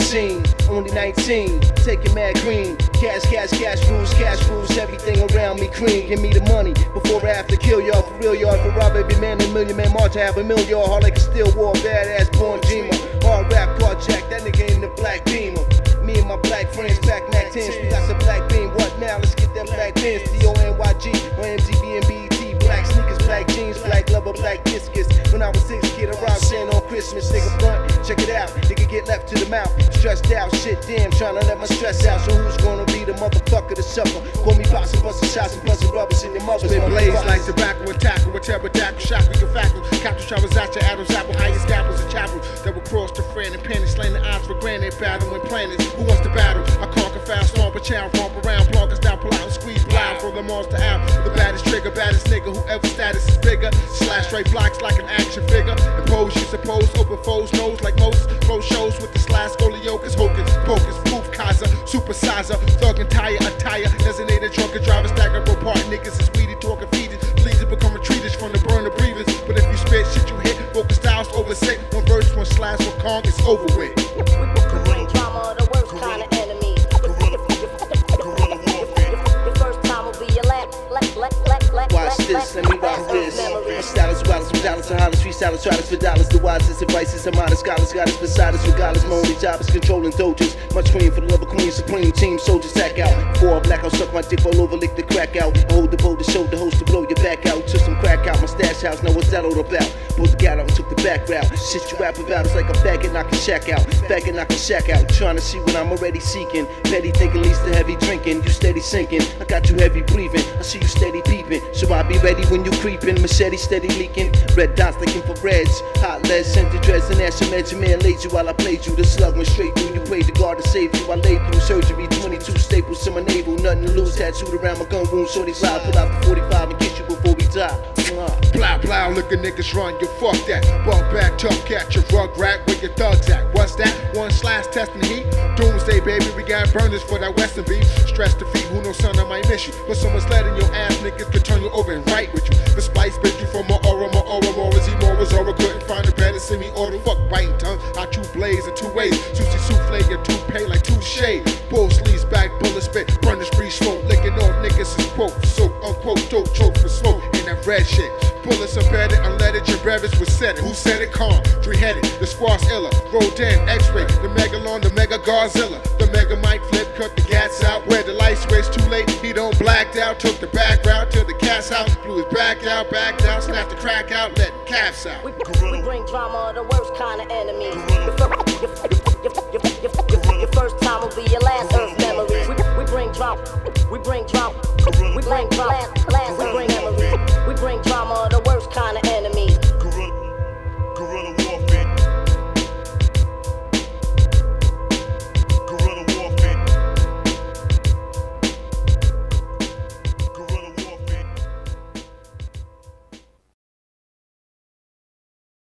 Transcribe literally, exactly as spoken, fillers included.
nineteen, only nineteen, taking mad green. Cash, cash, cash rules, cash rules, everything around me cream. Give me the money before I have to kill y'all. For real, y'all. For rob every man in a million man march. I have a million y'all. Hard like a steel war, badass born dreamer. Hard rap, car jack, that nigga in the black beamer. Me and my black friends, back Mac tens, we got the black beam. What now? Let's get that black pins. D O N Y G, on M T V and B E T. Black sneakers, black jeans, black leather, black biscuits. When I was six, kid, I robbed Santa on Christmas. Nigga blunt, check it out. Nigga get left to the mouth. Stressed out, shit, damn, tryna let my stress out. So who's gonna be the motherfucker to suffer? Call me boxing, busting shots and busting rubbers in your mother's. Spit blaze like tobacco and tackle with pterodactyl, shock with your faculty. Capture showers out your Adam's apple, highest scalpels and chapel that will cross the friend and penny, slaying the odds for granted. Battling planets, who wants to battle? I conquer fast, stomp a chow, romp around, plug us down, pull out and squeeze blind from the monster out. The baddest trigger, baddest nigga, whoever status is bigger. Slash straight blocks like an action figure. Impose, you suppose, open foes, nose like most. Close shows with the slash, scoliosis, hocus, pocus, poof, kaza, supersizer, thug and tire, attire, designated drunken driver, stagger, apart, niggas is weedy, talking feeders, please to become retreaters from the burner breathers. But if you spit shit you hit, focus styles over sick, one verse, one slash, one Kong, it's over with. We bring drama, the worst kind of enemy. Your first time will be your last. Watch this, let me rock this. My style is wildest, from dollars to hollers, freestyle tries for dollars. The wisest advices, I'm modest scholars, got us beside us, regardless. My only job is controlling dojas. Much cream for the love of queen, supreme team, soldiers act out. Before I black out, suck my dick all over, lick the crack out. I hold the bow to show the host to blow your back out. Took some crack out, my stash house, now what's that all about? Pulled the gat out and took the back route. Shit you rap about is like a faggot knocking shack out. Faggot knocking shack out, trying to see what I'm already seeking. Petty thinking leads to heavy drinking, you steady sinking. I got you heavy breathing, I see you steady peeping. So I be ready when you creeping, machete steady leaking. Red dots looking for reds, hot lead, scented dreads, and ash man laid you while I played you. The slug went straight through, you prayed to God to save you. I laid through surgery, twenty-two staples to my navel, nothing to lose, tattooed around my gun wound. Shorty slide, pull out the forty-five and get you before we die. Blah blah, look at niggas run, you fuck that. Bug back, tough cat, your rug rat, where your thugs at? What's that? One slash testing heat. Doomsday, baby, we got burners for that Western beef. Stress defeat, who knows, son, I might miss you. But someone's letting your ass niggas could turn you over and right with you. The spice bit you from my aura, my aura, more is he, more is aura. Couldn't find a better semi-auto. Fuck biting tongue, I chew blaze in two ways. Sushi souffle, your toupee like touche. Bull sleeves back, bullet spit, burn the spree smoke. Licking off niggas is quote, so unquote, dope, choke for smoke. And that red shit. Bullets embedded, unleaded, your brevis was said it. Who said it? Calm, three-headed, the squaw's illa. Rodan, X-ray, the megalon, the mega Godzilla. The mega mic flip, cut the gats out. Where the light switch too late, he don't blacked out. Took the back route to the cat's house. Blew his back out, backed out, snapped the crack out, let the caps out. We, we bring drama, the worst kind of enemy. Your, fir- your, your, your, your, your, your first time will be your last earth memory. We, we bring drama, we bring drama.